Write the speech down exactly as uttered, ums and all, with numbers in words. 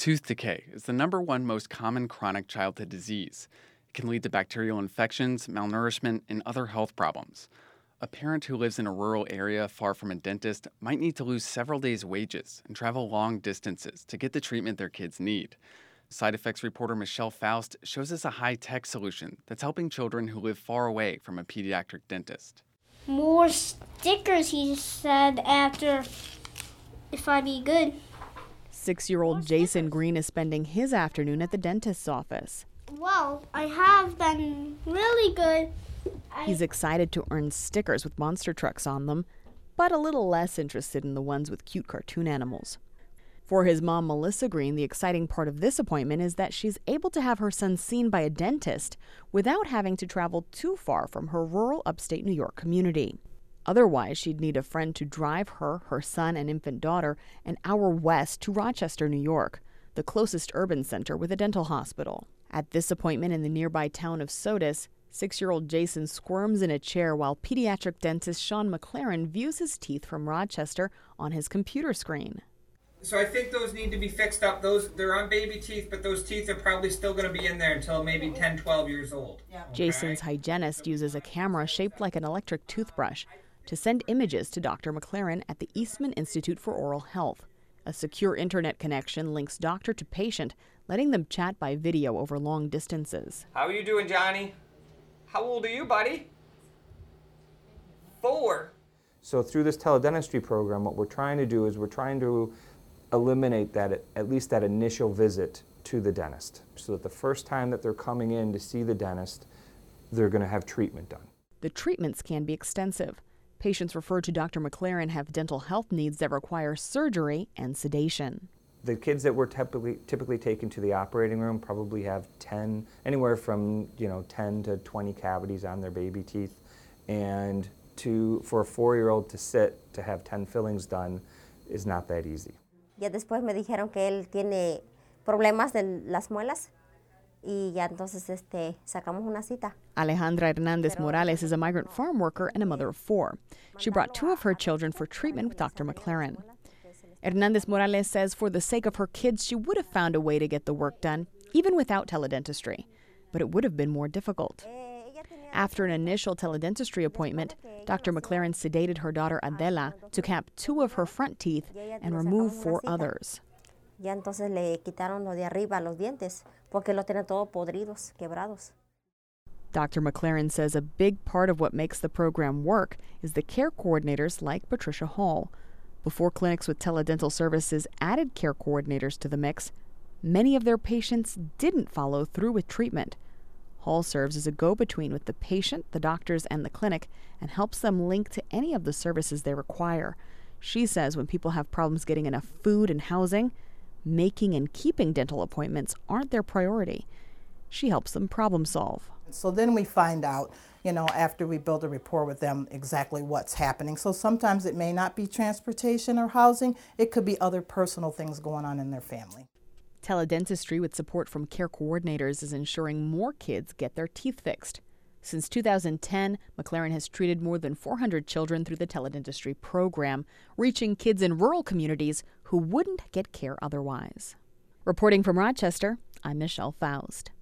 Tooth decay is the number one most common chronic childhood disease. It can lead to bacterial infections, malnourishment, and other health problems. A parent who lives in a rural area far from a dentist might need to lose several days' wages and travel long distances to get the treatment their kids need. Side Effects reporter Michelle Faust shows us a high-tech solution that's helping children who live far away from a pediatric dentist. More stickers, he said, after, if I be good. Six-year-old Jason Green is spending his afternoon at the dentist's office. Well, I have been really good. I... He's excited to earn stickers with monster trucks on them, but a little less interested in the ones with cute cartoon animals. For his mom, Melissa Green, the exciting part of this appointment is that she's able to have her son seen by a dentist without having to travel too far from her rural upstate New York community. Otherwise, she'd need a friend to drive her, her son, and infant daughter an hour west to Rochester, New York, the closest urban center with a dental hospital. At this appointment in the nearby town of Sodus, six-year-old Jason squirms in a chair while pediatric dentist Sean McLaren views his teeth from Rochester on his computer screen. So I think those need to be fixed up. Those they're on baby teeth, but those teeth are probably still going to be in there until maybe ten, twelve years old. Yeah. Okay. Jason's hygienist uses a camera shaped like an electric toothbrush to send images to Doctor McLaren at the Eastman Institute for Oral Health. A secure internet connection links doctor to patient, letting them chat by video over long distances. How are you doing, Johnny? How old are you, buddy? Four. So through this teledentistry program, what we're trying to do is we're trying to eliminate that, at least that initial visit to the dentist, so that the first time that they're coming in to see the dentist, they're going to have treatment done. The treatments can be extensive. Patients referred to Doctor McLaren have dental health needs that require surgery and sedation. The kids that we're typically typically taken to the operating room probably have ten, anywhere from you know ten to twenty cavities on their baby teeth, and to for a four-year-old to sit to have ten fillings done is not that easy. Ya después me dijeron que él tiene problemas de las muelas. Y ya entonces este, sacamos una cita. Alejandra Hernandez Morales is a migrant farm worker and a mother of four. She brought two of her children for treatment with Doctor McLaren. Hernandez Morales says for the sake of her kids, she would have found a way to get the work done, even without teledentistry. But it would have been more difficult. After an initial teledentistry appointment, Doctor McLaren sedated her daughter Adela, took out two of her front teeth, and removed four others. Ya entonces le quitaron lo de arriba, los dientes, porque los tiene todos podridos, quebrados. Doctor McLaren says a big part of what makes the program work is the care coordinators like Patricia Hall. Before clinics with teledental services added care coordinators to the mix, many of their patients didn't follow through with treatment. Hall serves as a go-between with the patient, the doctors, and the clinic, and helps them link to any of the services they require. She says when people have problems getting enough food and housing, making and keeping dental appointments aren't their priority. She helps them problem solve. So then we find out, you know, after we build a rapport with them, exactly what's happening. So sometimes it may not be transportation or housing. It could be other personal things going on in their family. Teledentistry with support from care coordinators is ensuring more kids get their teeth fixed. Since two thousand ten, McLaren has treated more than four hundred children through the teledentistry program, reaching kids in rural communities who wouldn't get care otherwise. Reporting from Rochester, I'm Michelle Faust.